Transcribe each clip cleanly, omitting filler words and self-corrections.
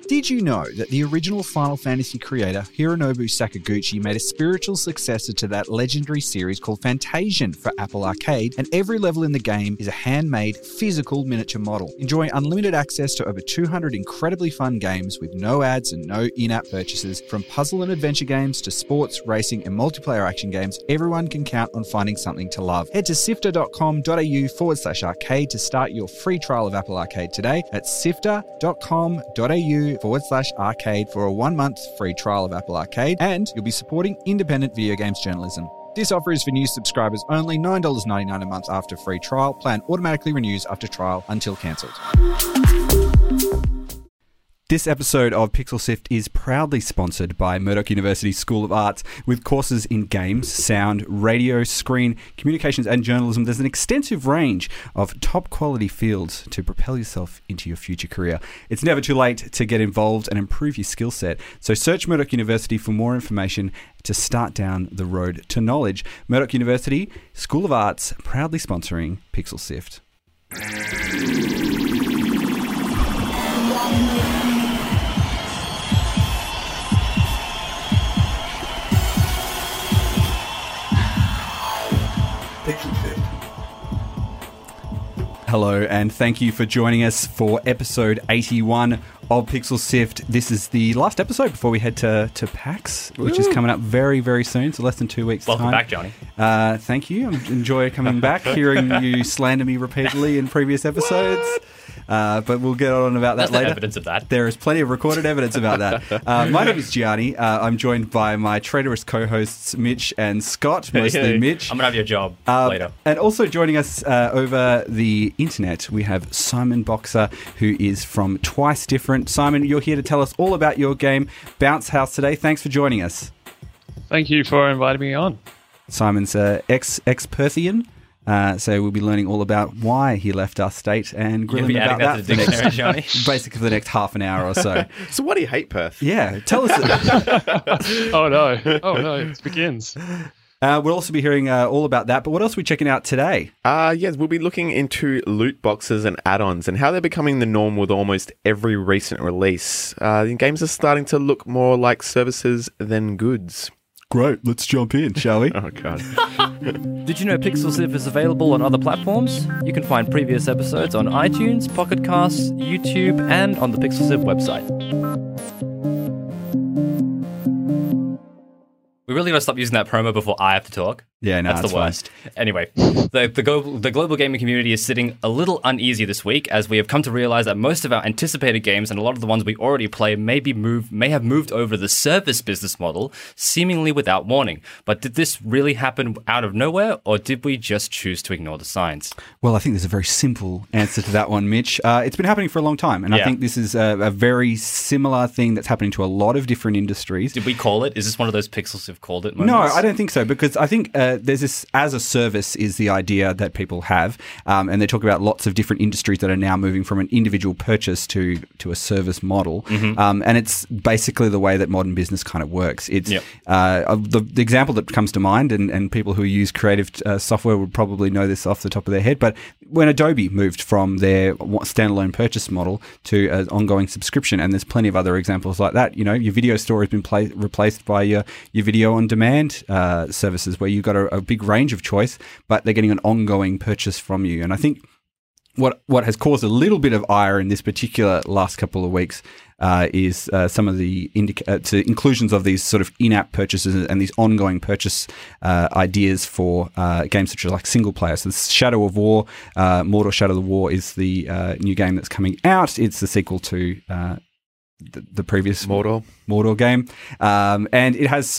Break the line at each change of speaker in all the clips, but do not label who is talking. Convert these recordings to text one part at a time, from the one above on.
Did you know that the original Final Fantasy creator, Hironobu Sakaguchi, made a spiritual successor to that legendary series called Fantasian for Apple Arcade, and every level in the game is a handmade, physical miniature model. Enjoy unlimited access to over 200 incredibly fun games with no ads and no in-app purchases. From puzzle and adventure games to sports, racing, and multiplayer action games, everyone can count on finding something to love. Head to sifter.com.au/arcade to start your free trial of Apple Arcade today. That's sifter.com.au/arcade for a 1-month free trial of Apple Arcade, and you'll be supporting independent video games journalism. This offer is for new subscribers only, $9.99 a month after free trial. Plan automatically renews after trial until cancelled. This episode of Pixel Sift is proudly sponsored by Murdoch University School of Arts. With courses in games, sound, radio, screen, communications and journalism, there's an extensive range of top quality fields to propel yourself into your future career. It's never too late to get involved and improve your skill set. So search Murdoch University for more information to start down the road to knowledge. Murdoch University School of Arts, proudly sponsoring Pixel Sift. Hello, and thank you for joining us for episode 81 of Pixel Sift. This is the last episode before we head to PAX, which is coming up very, very soon, so less than 2 weeks'
Welcome
time.
back, Johnny.
Thank you. I enjoy coming back, hearing you slander me repeatedly in previous episodes. But we'll get on about that
There's
later.
No evidence of that.
There is plenty of recorded evidence about that. My name is Gianni. I'm joined by my traitorous co-hosts Mitch and Scott, mostly Mitch.
I'm going to have your job later.
And also joining us over the internet, we have Simon Boxer, who is from Twice Different. Simon, you're here to tell us all about your game, Bounce House, today. Thanks for joining us.
Thank you for inviting me on.
Simon's ex-Perthian. So we'll be learning all about why he left our state and grilling about that
to the dictionary, Johnny.
basically for the next half an hour or so.
So why do you hate Perth?
Yeah, tell us.
Oh no, it begins.
We'll also be hearing all about that, but what else are we checking out today?
Yes, we'll be looking into loot boxes and add-ons and how they're becoming the norm with almost every recent release. Games are starting to look more like services than goods.
Great, let's jump in, shall we?
Oh, God.
Did you know Pixel Sift is available on other platforms? You can find previous episodes on iTunes, Pocket Casts, YouTube, and on the Pixel Sift website.
We really got to stop using that promo before I have to talk.
Yeah, no,
that's the worst. Anyway, the global gaming community is sitting a little uneasy this week as we have come to realize that most of our anticipated games and a lot of the ones we already play may have moved over to the service business model, seemingly without warning. But did this really happen out of nowhere, or did we just choose to ignore the signs?
Well, I think there's a very simple answer to that one, Mitch. It's been happening for a long time, and I think this is a very similar thing that's happening to a lot of different industries.
Did we call it? Is this one of those Pixels have called it moments?
No, I don't think so, because I think there's this as a service is the idea that people have, and they talk about lots of different industries that are now moving from an individual purchase to a service model, and it's basically the way that modern business kind of works. It's the example that comes to mind, and people who use creative software would probably know this off the top of their head, but when Adobe moved from their standalone purchase model to an ongoing subscription, and there's plenty of other examples like that. You know, your video store has been replaced by your video on demand services, where you've got a big range of choice, but they're getting an ongoing purchase from you. And I think what has caused a little bit of ire in this particular last couple of weeks is some of the inclusions of these sort of in-app purchases and these ongoing purchase ideas for games such as like single player. So Shadow of War, Mordor Shadow of War is the new game that's coming out. It's the sequel to the previous Mordor game, and it has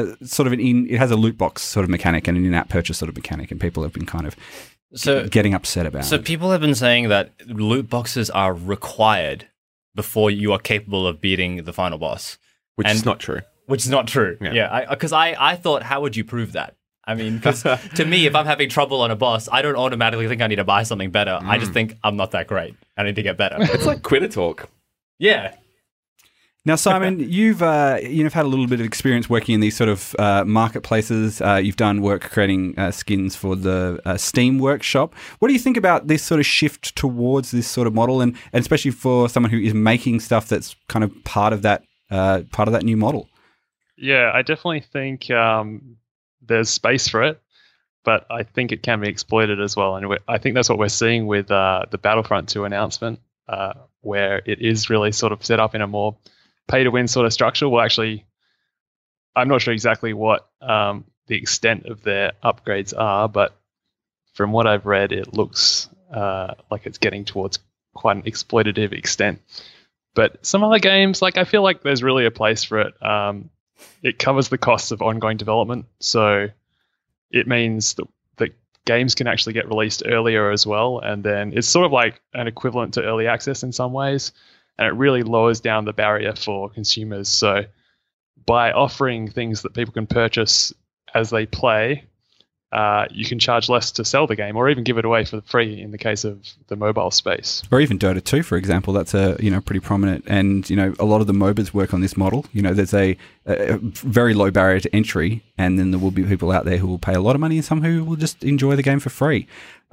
it has a loot box sort of mechanic and an in-app purchase sort of mechanic, and people have been kind of getting upset about it.
So people have been saying that loot boxes are required before you are capable of beating the final boss,
which is not true.
Which is not true. Yeah, because I thought, how would you prove that? I mean, because to me, if I'm having trouble on a boss, I don't automatically think I need to buy something better. I just think I'm not that great. I need to get better.
It's like Quitter Talk.
Yeah.
Now, Simon, you've had a little bit of experience working in these sort of marketplaces. You've done work creating skins for the Steam workshop. What do you think about this sort of shift towards this sort of model, and especially for someone who is making stuff that's kind of part of that new model?
Yeah, I definitely think there's space for it, but I think it can be exploited as well. And I think that's what we're seeing with the Battlefront 2 announcement, where it is really sort of set up in a more pay-to-win sort of structure. Well, actually, I'm not sure exactly what the extent of their upgrades are, but from what I've read, it looks like it's getting towards quite an exploitative extent. But some other games, I feel like there's really a place for it. It covers the costs of ongoing development, so it means that games can actually get released earlier as well, and then it's sort of like an equivalent to early access in some ways, and it really lowers down the barrier for consumers. So by offering things that people can purchase as they play, you can charge less to sell the game, or even give it away for free in the case of the mobile space.
Or even Dota 2, for example. That's pretty prominent. And, a lot of the MOBAs work on this model. There's a very low barrier to entry, and then there will be people out there who will pay a lot of money and some who will just enjoy the game for free.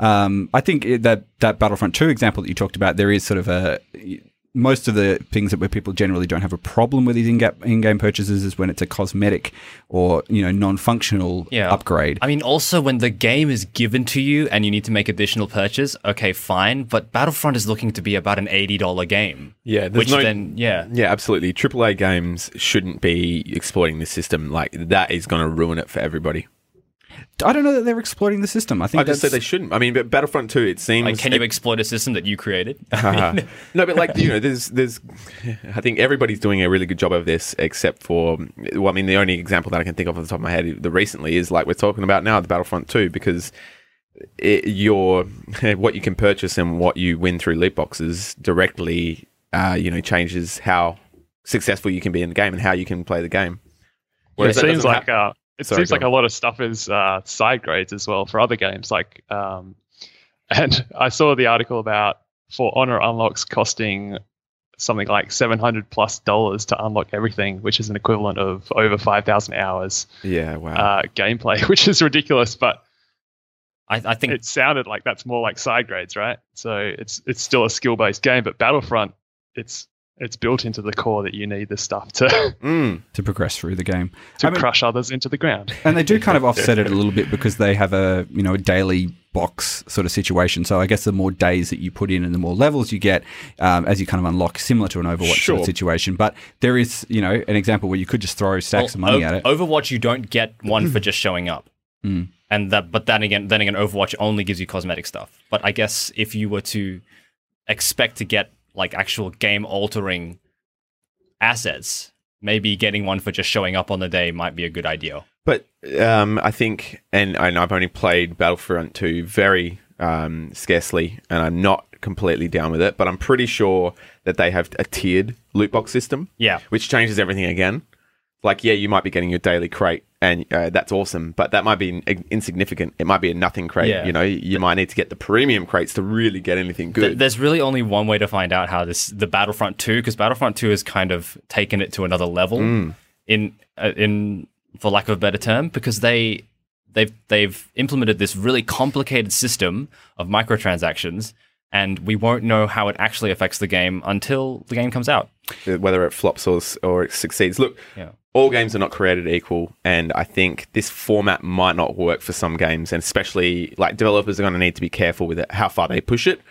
I think that Battlefront 2 example that you talked about, there is sort of most of the things where people generally don't have a problem with these in-game purchases is when it's a cosmetic or non-functional upgrade.
I mean, also when the game is given to you and you need to make additional purchase, okay, fine. But Battlefront is looking to be about an $80 game.
Yeah, absolutely. AAA games shouldn't be exploiting this system. That is going to ruin it for everybody.
I don't know that they're exploiting the system. I
just said they shouldn't. I mean, but Battlefront 2, it seems...
can you exploit a system that you created?
No, but there's... I think everybody's doing a really good job of this, except for... Well, I mean, the only example that I can think of off the top of my head recently is we're talking about now, the Battlefront 2, because what you can purchase and what you win through loot boxes directly, changes how successful you can be in the game and how you can play the game.
Whereas it seems like... It seems like a lot of stuff is side grades as well for other games. And I saw the article about For Honor unlocks costing something like $700+ to unlock everything, which is an equivalent of over 5,000 hours.
Yeah, wow.
Gameplay, which is ridiculous, but
I think
it sounded like that's more like side grades, right? So it's still a skill-based game, but Battlefront, it's built into the core that you need this stuff to
progress through the game,
crush others into the ground.
And they do kind of offset it a little bit because they have a daily box sort of situation. So I guess the more days that you put in and the more levels you get, as you kind of unlock, similar to an Overwatch sort of situation. But there is an example where you could just throw stacks of money at it.
Overwatch, you don't get one for just showing up. But then again, Overwatch only gives you cosmetic stuff. But I guess if you were to expect to get actual game-altering assets, maybe getting one for just showing up on the day might be a good idea.
But I think, and I've only played Battlefront 2 very scarcely, and I'm not completely down with it, but I'm pretty sure that they have a tiered loot box system, which changes everything again. You might be getting your daily crate, and that's awesome, but that might be insignificant. It might be a nothing crate. Yeah. You might need to get the premium crates to really get anything good.
There's really only one way to find out how the Battlefront 2, because Battlefront 2 has kind of taken it to another level, in for lack of a better term, because they've implemented this really complicated system of microtransactions, and we won't know how it actually affects the game until the game comes out.
Whether it flops or it succeeds. Look, all games are not created equal, and I think this format might not work for some games, and especially developers are going to need to be careful with it, how far they push it,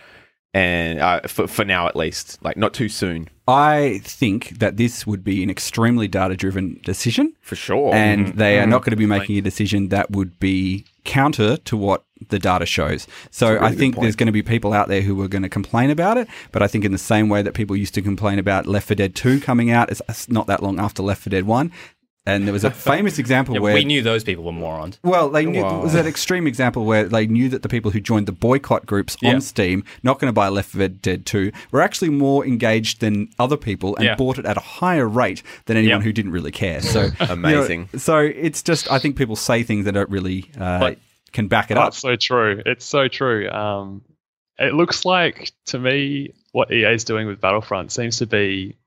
and for now at least, not too soon.
I think that this would be an extremely data-driven decision.
For sure.
And they are not going to be making a decision that would be counter to what the data shows. So really I think there's going to be people out there who are going to complain about it, but I think in the same way that people used to complain about Left 4 Dead 2 coming out, it's not that long after Left 4 Dead 1. And there was a famous example where...
we knew those people were morons.
Well, they knew it was an extreme example where they knew that the people who joined the boycott groups on Steam, not going to buy Left 4 Dead 2, were actually more engaged than other people and bought it at a higher rate than anyone who didn't really care. So
amazing.
So it's just, I think people say things that don't really can back it up.
That's so true. It's so true. It looks like, to me, what EA is doing with Battlefront seems to be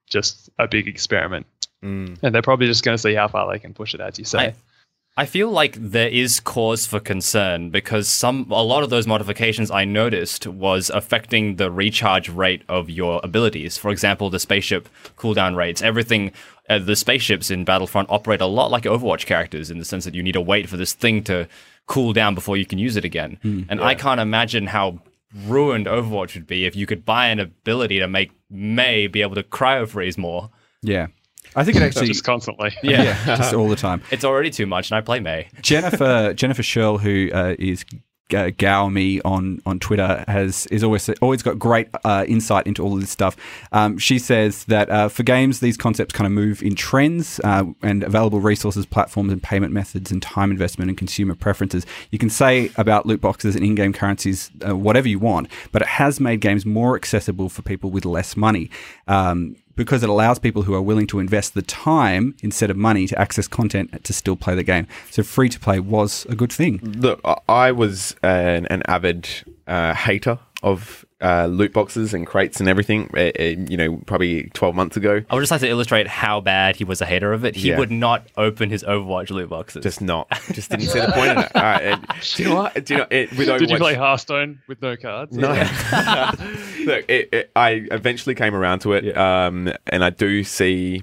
just a big experiment.
Mm.
And they're probably just going to see how far they can push it, as you say.
I feel like there is cause for concern because a lot of those modifications I noticed was affecting the recharge rate of your abilities. For example, the spaceship cooldown rates, everything. The spaceships in Battlefront operate a lot like Overwatch characters in the sense that you need to wait for this thing to cool down before you can use it again. I can't imagine how ruined Overwatch would be if you could buy an ability to make Mei be able to cryo freeze more.
Yeah. I think it actually
Just constantly.
Yeah.
just all the time.
It's already too much, and I play Mei.
Jennifer Sherl, who is Gaomi on Twitter, is always got great insight into all of this stuff. She says that for games, these concepts kind of move in trends and available resources, platforms, and payment methods, and time investment and consumer preferences. You can say about loot boxes and in-game currencies whatever you want, but it has made games more accessible for people with less money. Because it allows people who are willing to invest the time instead of money to access content to still play the game. So free to play was a good thing.
Look, I was an avid hater of loot boxes and crates and everything, probably 12 months ago.
I would just like to illustrate how bad he was a hater of it. He
Yeah.
would not open his Overwatch loot boxes.
Just didn't see the point in it. Do you know what? With Overwatch,
Did you play Hearthstone with no cards?
No. Look, I eventually came around to it, and I do see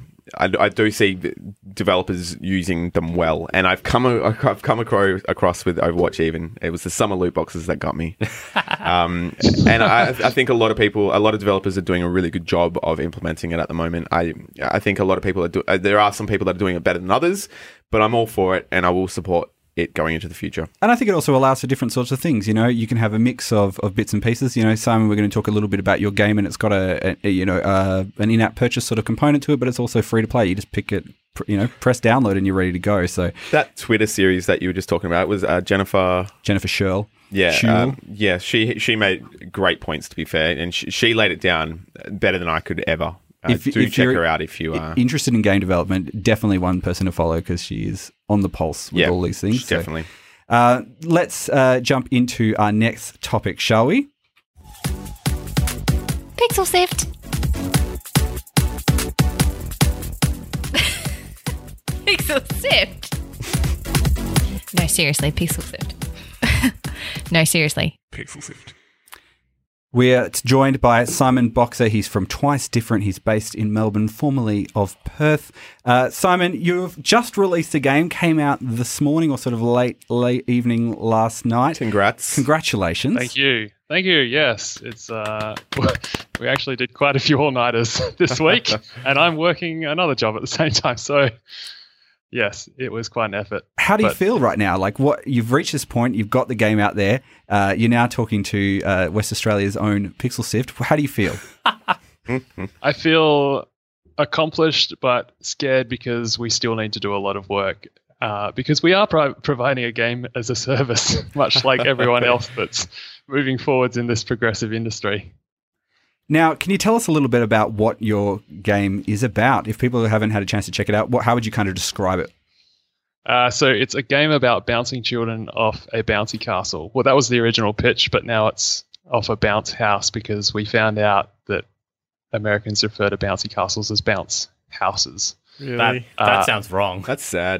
developers using them well, and I've come across with Overwatch. Even it was the summer loot boxes that got me, and I think a lot of developers are doing a really good job of implementing it at the moment. I think a lot of people there are some people that are doing it better than others, but I'm all for it, and I will support it going into the future.
And I think it also allows for different sorts of things. You can have a mix of bits and pieces. Simon, we're going to talk a little bit about your game, and it's got an in-app purchase sort of component to it, but it's also free to play. You just pick it, press download, and you're ready to go. So
that Twitter series that you were just talking about was Jennifer
Sherl.
Yeah, she made great points, to be fair, and she laid it down better than I could ever. If check her out if you are
interested in game development. Definitely one person to follow because she is on the pulse with all these things.
Definitely.
Let's jump into our next topic, shall we?
Pixel Sift. Pixel Sift. No, seriously, Pixel Sift. No, seriously.
Pixel Sift.
We're joined by Simon Boxer. He's from Twice Different. He's based in Melbourne, formerly of Perth. Simon, you've just released a game, came out this morning or sort of late evening last night.
Congrats.
Congratulations.
Thank you. Yes, it's we actually did quite a few all-nighters this week, and I'm working another job at the same time. So, yes, it was quite an effort.
How do you feel right now? Like, what you've reached this point, you've got the game out there. You're now talking to West Australia's own Pixel Sift. How do you feel?
I feel accomplished, but scared because we still need to do a lot of work. Because we are providing a game as a service, much like everyone else that's moving forwards in this progressive industry.
Now, can you tell us a little bit about what your game is about? If people haven't had a chance to check it out, how would you kind of describe it?
So it's a game about bouncing children off a bouncy castle. Well, that was the original pitch, but now it's off a bounce house because we found out that Americans refer to bouncy castles as bounce houses.
Really?
That sounds wrong.
That's sad.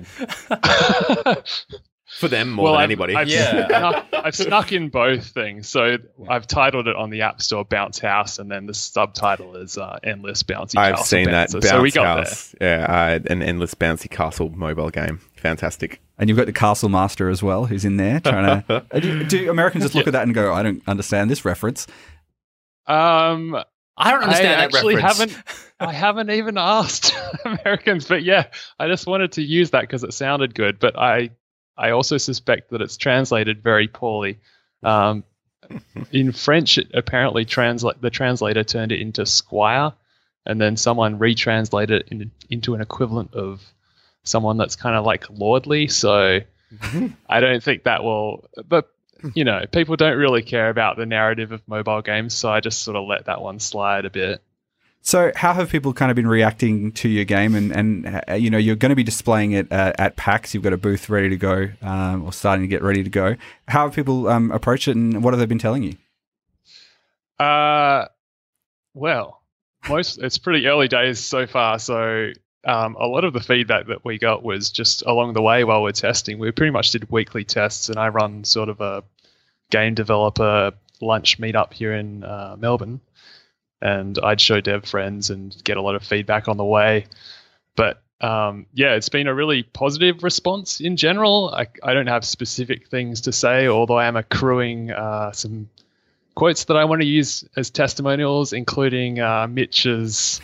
For them more than anybody.
I've snuck in both things. So I've titled it on the App Store Bounce House, and then the subtitle is Endless Bouncy Castle.
I've seen
Bouncer.
that Bounce
so we got
House.
there.
Yeah, an Endless Bouncy Castle mobile game. Fantastic.
And you've got the Castle Master as well, who's in there trying to... Do Americans just look at that and go, I don't understand this reference?
I don't understand that reference.
I haven't even asked Americans, but yeah, I just wanted to use that because it sounded good. But I also suspect that it's translated very poorly. In French, it apparently the translator turned it into squire, and then someone retranslated it into an equivalent of someone that's kind of like lordly. So I don't think that will. But people don't really care about the narrative of mobile games, so I just sort of let that one slide a bit.
So how have people kind of been reacting to your game? And you're going to be displaying it at PAX. You've got a booth ready to go or starting to get ready to go. How have people approached it, and what have they been telling you?
Well, It's pretty early days so far. So a lot of the feedback that we got was just along the way while we're testing. We pretty much did weekly tests, and I run sort of a game developer lunch meetup here in Melbourne. And I'd show dev friends and get a lot of feedback on the way. But it's been a really positive response in general. I don't have specific things to say, although I am accruing some quotes that I want to use as testimonials, including Mitch's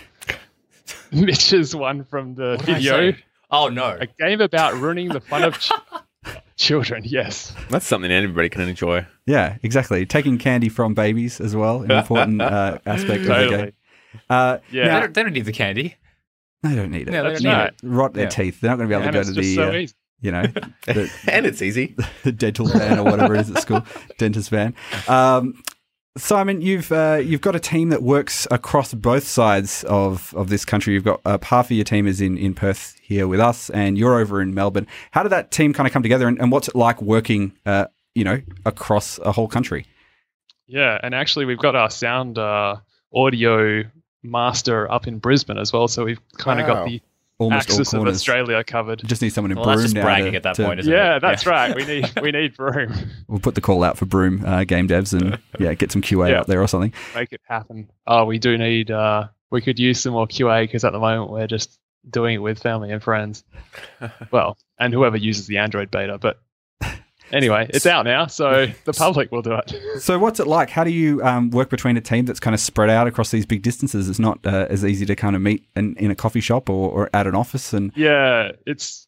one from the video.
Oh, no.
A game about ruining the fun of children, yes.
That's something everybody can enjoy.
Yeah, exactly. Taking candy from babies as well, an important aspect of the game.
Yeah.
They don't need the candy.
They don't need it.
Yeah, they
That's
don't need
right.
it.
Rot their teeth. They're not going to be able to go to the,
so easy.
And it's easy.
the dental van or whatever it is at school, dentist van. Simon, you've got a team that works across both sides of this country. You've got half of your team is in Perth here with us, and you're over in Melbourne. How did that team kind of come together, and what's it like working, across a whole country?
Yeah, and actually we've got our sound audio master up in Brisbane as well, so we've kind of got the
Almost all
axis of
corners.
Australia covered.
Just need someone in
Well,
Broome
that's just
now
bragging at that point, isn't it?
Yeah, that's right. We need Broome.
We'll put the call out for Broome game devs and get some QA up there or something.
Make it happen. Oh, we do need. We could use some more QA because at the moment we're just doing it with family and friends. Well, and whoever uses the Android beta, but. Anyway, it's out now, so the public will do it.
So what's it like? How do you work between a team that's kind of spread out across these big distances? It's not as easy to kind of meet in a coffee shop or at an office. And
yeah, it's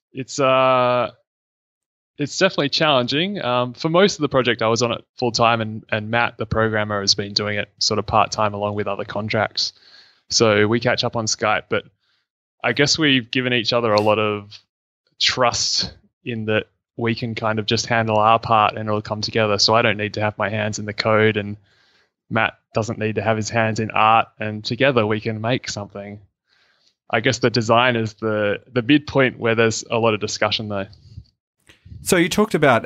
definitely challenging. For most of the project, I was on it full time, and Matt, the programmer, has been doing it sort of part time along with other contracts. So we catch up on Skype, but I guess we've given each other a lot of trust in that we can kind of just handle our part and it'll come together. So I don't need to have my hands in the code, and Matt doesn't need to have his hands in art, and together we can make something. I guess the design is the midpoint where there's a lot of discussion though.
So you talked about,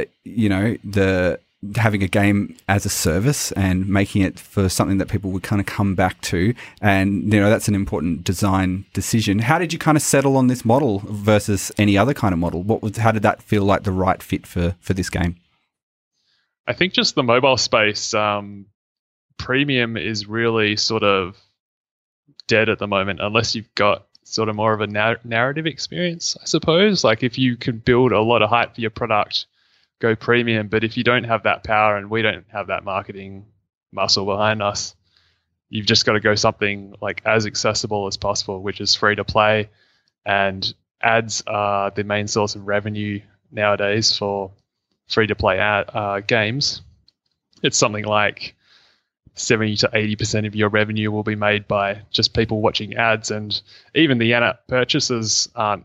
the having a game as a service and making it for something that people would kind of come back to. And, that's an important design decision. How did you kind of settle on this model versus any other kind of model? How did that feel like the right fit for this game?
I think just the mobile space, premium is really sort of dead at the moment, unless you've got sort of more of a narrative experience, I suppose. Like if you could build a lot of hype for your product, go premium. But if you don't have that power, and we don't have that marketing muscle behind us, you've just got to go something like as accessible as possible, which is free to play. And ads are the main source of revenue nowadays for free to play games. It's something like 70 to 80% of your revenue will be made by just people watching ads, and even the in-app purchases aren't,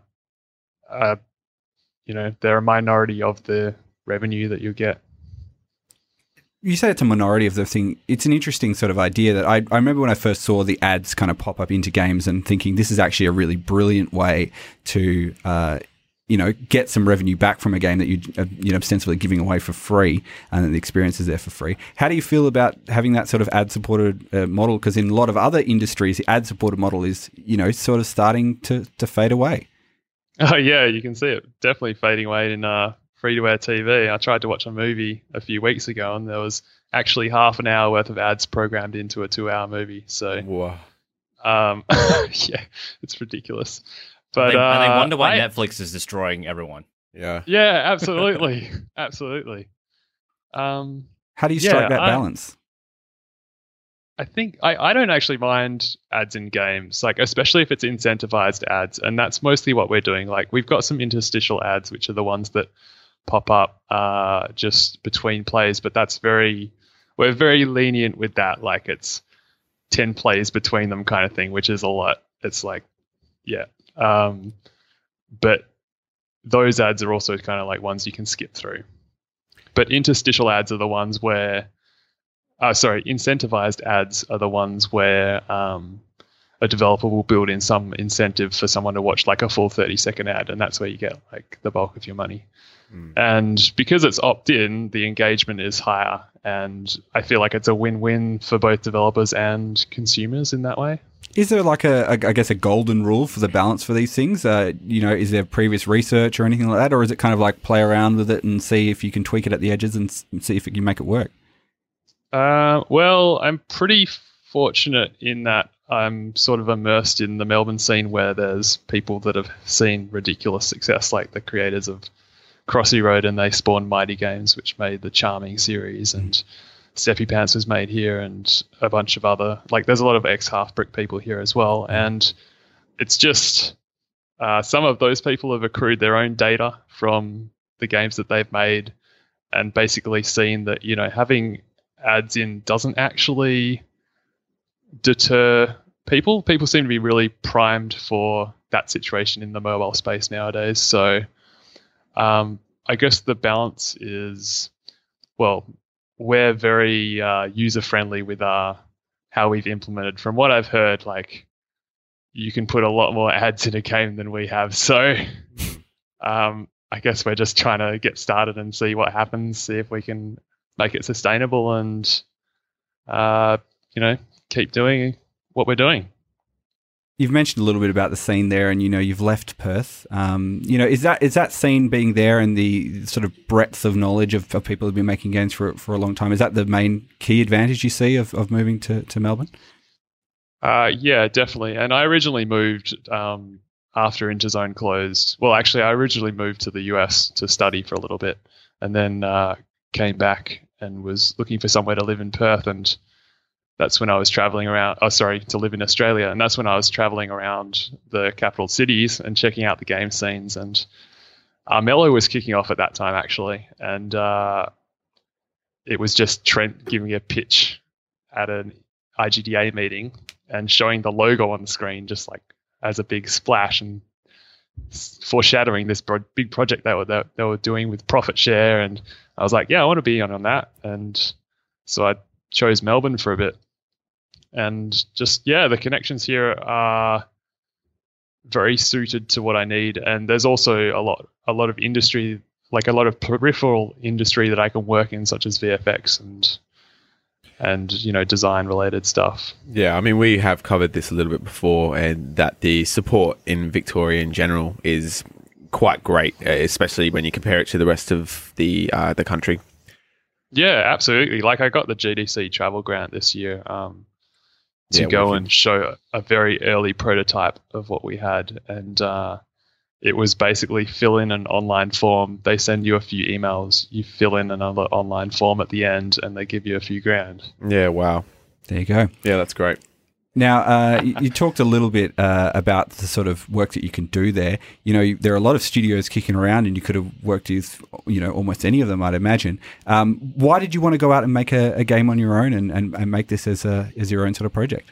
they're a minority of the revenue that you get.
You say it's a minority of the thing. It's an interesting sort of idea that I remember when I first saw the ads kind of pop up into games and thinking this is actually a really brilliant way to, get some revenue back from a game that you're ostensibly giving away for free, and the experience is there for free. How do you feel about having that sort of ad-supported model? Because in a lot of other industries, the ad-supported model is, sort of starting to fade away.
Oh, yeah, you can see it definitely fading away in free-to-air TV. I tried to watch a movie a few weeks ago, and there was actually half an hour worth of ads programmed into a 2-hour movie. So,
wow.
Yeah, it's ridiculous. But
and they wonder why Netflix is destroying everyone.
Yeah.
Yeah, absolutely, absolutely.
How do you strike that balance?
I think I don't actually mind ads in games, like especially if it's incentivized ads, and that's mostly what we're doing. Like we've got some interstitial ads, which are the ones that pop up just between plays, but we're very lenient with that. Like it's 10 plays between them kind of thing, which is a lot. It's like, yeah. But those ads are also kind of like ones you can skip through. But interstitial ads are the ones where, incentivized ads are the ones where a developer will build in some incentive for someone to watch like a full 30-second ad, and that's where you get like the bulk of your money. And because it's opt-in, the engagement is higher, and I feel like it's a win-win for both developers and consumers in that way.
Is there like I guess a golden rule for the balance for these things? Is there previous research or anything like that, or is it kind of like play around with it and see if you can tweak it at the edges and see if you can make it work?
Well, I'm pretty fortunate in that I'm sort of immersed in the Melbourne scene where there's people that have seen ridiculous success, like the creators of Crossy Road, and they spawned Mighty Games, which made the Charming series, and Steppy Pants was made here, and a bunch of other, like, there's a lot of ex-Half-Brick people here as well, and it's just some of those people have accrued their own data from the games that they've made, and basically seen that, having ads in doesn't actually deter people. People seem to be really primed for that situation in the mobile space nowadays. So I guess the balance is, well, we're very user-friendly with how we've implemented. From what I've heard, like, you can put a lot more ads in a game than we have. So I guess we're just trying to get started and see what happens, see if we can make it sustainable and, keep doing what we're doing.
You've mentioned a little bit about the scene there, and you've left Perth. Is that scene being there and the sort of breadth of knowledge of people who've been making games for a long time? Is that the main key advantage you see of moving to Melbourne?
Yeah, definitely. And I originally moved after Interzone closed. Well, actually, I originally moved to the US to study for a little bit, and then came back and was looking for somewhere to live in Perth, and that's when I was traveling around, to live in Australia. And that's when I was traveling around the capital cities and checking out the game scenes. And Mello was kicking off at that time, actually. And it was just Trent giving a pitch at an IGDA meeting and showing the logo on the screen just like as a big splash and foreshadowing this big project that they were doing with Profit Share. And I was like, yeah, I want to be on that. And so I chose Melbourne for a bit. And just, the connections here are very suited to what I need. And there's also a lot of industry, like a lot of peripheral industry that I can work in, such as VFX and design related stuff.
Yeah, I mean, we have covered this a little bit before, and that the support in Victoria in general is quite great, especially when you compare it to the rest of the country. Yeah,
absolutely. Like, I got the GDC travel grant this year to go and show a very early prototype of what we had. And it was basically fill in an online form. They send you a few emails. You fill in another online form at the end, and they give you a few grand.
Yeah, wow.
There you go.
Yeah, that's great.
Now, you talked a little bit about the sort of work that you can do there. There are a lot of studios kicking around, and you could have worked with, almost any of them, I'd imagine. Why did you want to go out and make a game on your own and make this as your own sort of project?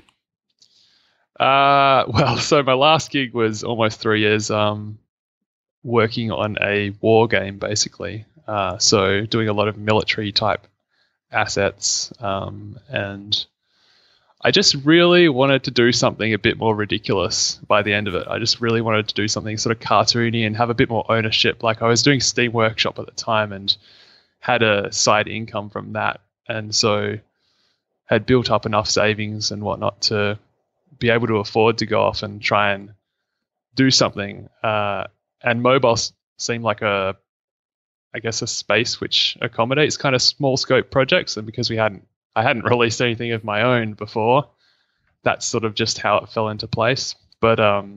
Well, so my last gig was almost 3 years working on a war game, basically. So doing a lot of military type assets and I just really wanted to do something a bit more ridiculous by the end of it. I just really wanted to do something sort of cartoony and have a bit more ownership. Like, I was doing Steam Workshop at the time and had a side income from that. And so had built up enough savings and whatnot to be able to afford to go off and try and do something. And mobile seemed like a space which accommodates kind of small scope projects. And because I hadn't released anything of my own before, that's sort of just how it fell into place. But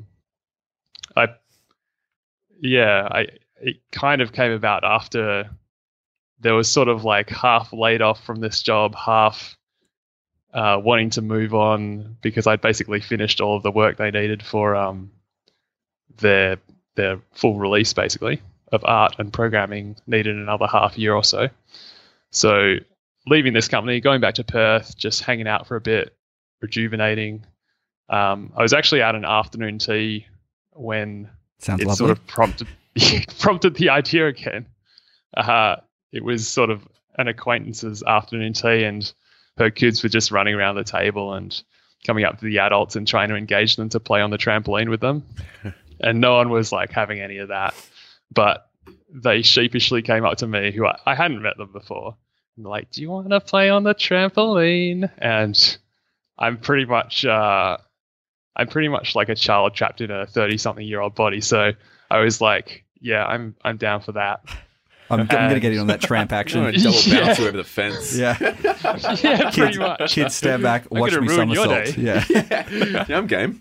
it kind of came about after there was sort of like half laid off from this job, half wanting to move on because I'd basically finished all of the work they needed for their full release, basically, of art and programming needed another half year or so. So leaving this company, going back to Perth, just hanging out for a bit, rejuvenating. I was actually at an afternoon tea when sort of prompted the idea again. It was sort of an acquaintance's afternoon tea, and her kids were just running around the table and coming up to the adults and trying to engage them to play on the trampoline with them. And no one was like having any of that. But they sheepishly came up to me, who I hadn't met them before, and like, do you want to play on the trampoline? And I'm pretty much I'm pretty much like a child trapped in a 30-something-year-old body. So I was like, yeah, I'm down for that.
I'm going to get in on that tramp action.
I'm gonna double bounce you over the fence.
Yeah.
Yeah, pretty much.
Kids stand back, watch
gonna
me
ruin your
somersault.
day.
Yeah.
Yeah, I'm game.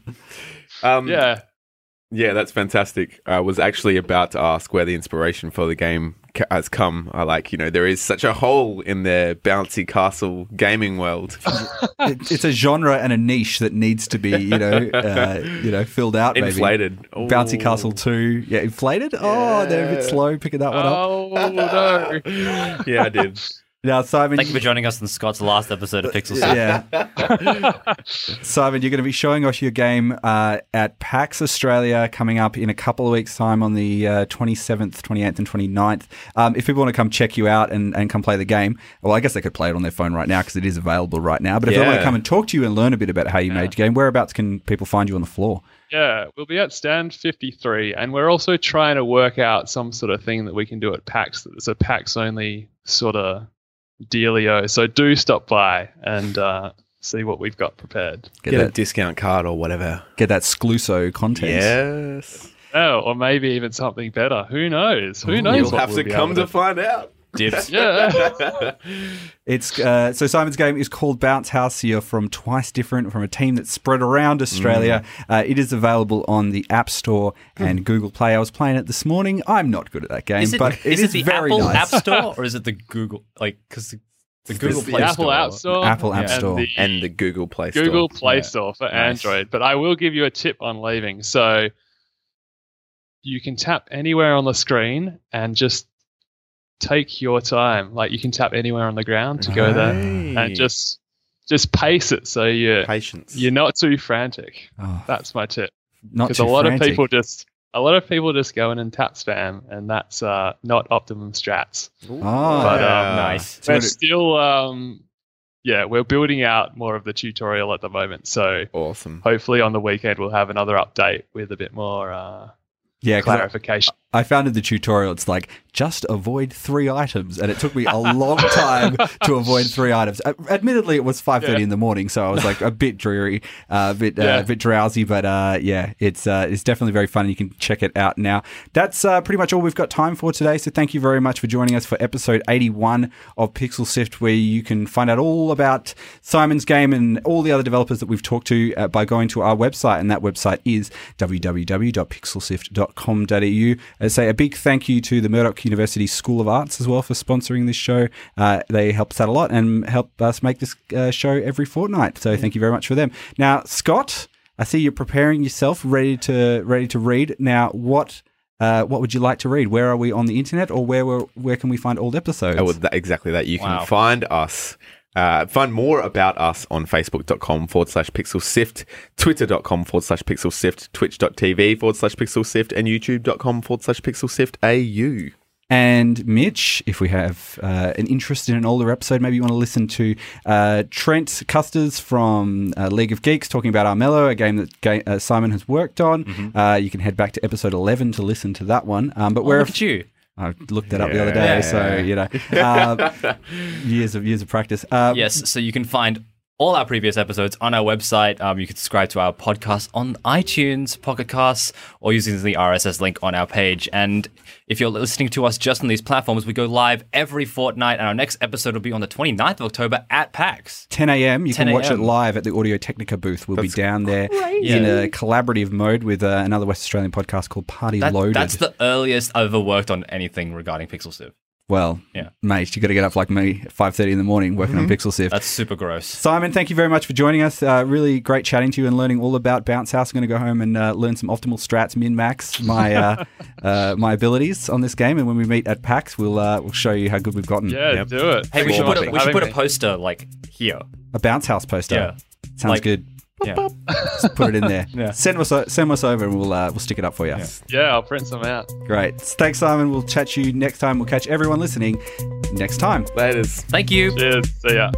Yeah.
That's fantastic. I was actually about to ask where the inspiration for the game has come. There is such a hole in the bouncy castle gaming world.
It's a genre and a niche that needs to be, filled out. Maybe.
Inflated.
Bouncy Castle 2. Yeah, inflated? Oh, they're a bit slow picking that one up.
Oh, no.
Yeah, I did.
Now, Simon.
Thank you for joining us in Scott's last episode of Pixel Sift.
Yeah. Simon, you're going to be showing us your game at PAX Australia coming up in a couple of weeks' time on the 27th, 28th, and 29th. If people want to come check you out and come play the game, well, I guess they could play it on their phone right now because it is available right now. But if they want to come and talk to you and learn a bit about how you made your game, whereabouts can people find you on the floor?
Yeah, we'll be at stand 53, and we're also trying to work out some sort of thing that we can do at PAX. It's a PAX-only sort of dealio. So do stop by and see what we've got prepared.
Get a discount card or whatever.
Get that Excluso content.
Yes.
Oh, or maybe even something better. Who knows? Who knows?
You'll
what
have
we'll
to
be
come
able
to find out.
Dibs.
Yeah.
It's so Simon's game is called Bounce House. You're from Twice Different, from a team that's spread around Australia. It is available on the App Store and Google Play. I was playing it this morning. I'm not good at that game, but it is
the
very
Apple
nice.
App Store or is it the Google? Because the Google
It's the
Play
Apple
Store.
App Store.
Apple App
and
Store.
And the Google Play Store.
Google Play
Yeah.
Store for
Nice.
Android. But I will give you a tip on leaving. So you can tap anywhere on the screen and just take your time. Like you can tap anywhere on the ground to go there and just pace it so you're
Patience.
not too frantic.
Oh,
That's my tip.
not
Because
too
a lot
frantic.
of people just go in and tap spam, and that's not optimum strats.
Oh,
But,
Nice.
So
We're
what it-
still we're building out more of the tutorial at the moment. So
Awesome.
hopefully on the weekend we'll have another update with a bit more
yeah, 'cause
clarification.
I found in the tutorial, it's like, just avoid 3 items. And it took me a long time to avoid 3 items. Admittedly, it was 5:30 in the morning, so I was like a bit dreary, a bit drowsy. But it's definitely very fun. You can check it out now. That's pretty much all we've got time for today. So thank you very much for joining us for episode 81 of Pixel Sift, where you can find out all about Simon's game and all the other developers that we've talked to by going to our website. And that website is www.pixelsift.com.au. Say a big thank you to the Murdoch University School of Arts as well for sponsoring this show. They help us out a lot and help us make this show every fortnight. So thank you very much for them. Now, Scott, I see you're preparing yourself, ready to read. Now, what would you like to read? Where are we on the internet, or where can we find old episodes?
Oh, exactly that. You
Wow.
can find us. Find more about us on facebook.com/pixelsift, twitter.com/pixelsift, twitch.tv/pixelsift, and youtube.com/pixelsiftau.
And Mitch, if we have an interest in an older episode, maybe you want to listen to Trent Custers from League of Geeks talking about Armello, a game that Simon has worked on. You can head back to episode 11 to listen to that one. But
Look at you.
I looked that up the other day, so years of practice.
Yes, so you can find all our previous episodes on our website. You can subscribe to our podcast on iTunes, Pocket Casts, or using the RSS link on our page. And if you're listening to us just on these platforms, we go live every fortnight, and our next episode will be on the 29th of October at PAX.
10 a.m. You can
10
watch it
a.m.
live at the Audio Technica booth. We'll be down there in a collaborative mode with another West Australian podcast called Party Loaded.
That's the earliest I've ever worked on anything regarding Pixel Sift.
Well,
Yeah.
mate, you got to get up like me at 5:30 in the morning working on Pixel Sift.
That's super gross.
Simon, thank you very much for joining us. Really great chatting to you and learning all about Bounce House. I'm going to go home and learn some optimal strats, min-max my my abilities on this game. And when we meet at PAX, we'll show you how good we've gotten.
Yeah, do it.
Hey, we
Thanks
should
so
put
much
a,
for
we should
having
put a
me.
poster like here.
A Bounce House poster.
Yeah.
Sounds
Like-
good.
Yeah.
Just put it in there.
Yeah.
Send us over and we'll stick it up for you.
Yeah, I'll print some out.
Great. Thanks, Simon. We'll chat to you next time. We'll catch everyone listening next time.
Laters.
Thank you.
Cheers. See ya.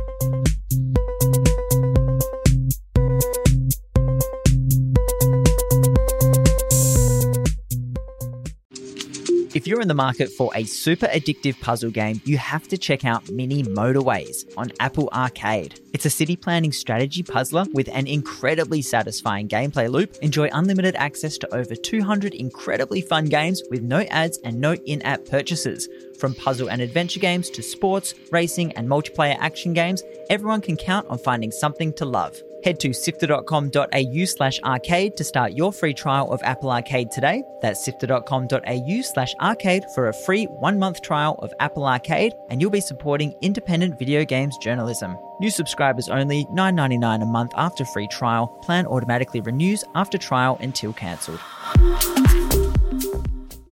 If you're in the market for a super addictive puzzle game, you have to check out Mini Motorways on Apple Arcade. It's a city planning strategy puzzler with an incredibly satisfying gameplay loop. Enjoy unlimited access to over 200 incredibly fun games with no ads and no in-app purchases. From puzzle and adventure games to sports, racing, and multiplayer action games, everyone can count on finding something to love. Head to sifter.com.au/arcade to start your free trial of Apple Arcade today. That's sifter.com.au/arcade for a free 1-month trial of Apple Arcade, and you'll be supporting independent video games journalism. New subscribers only, $9.99 a month after free trial. Plan automatically renews after trial until cancelled.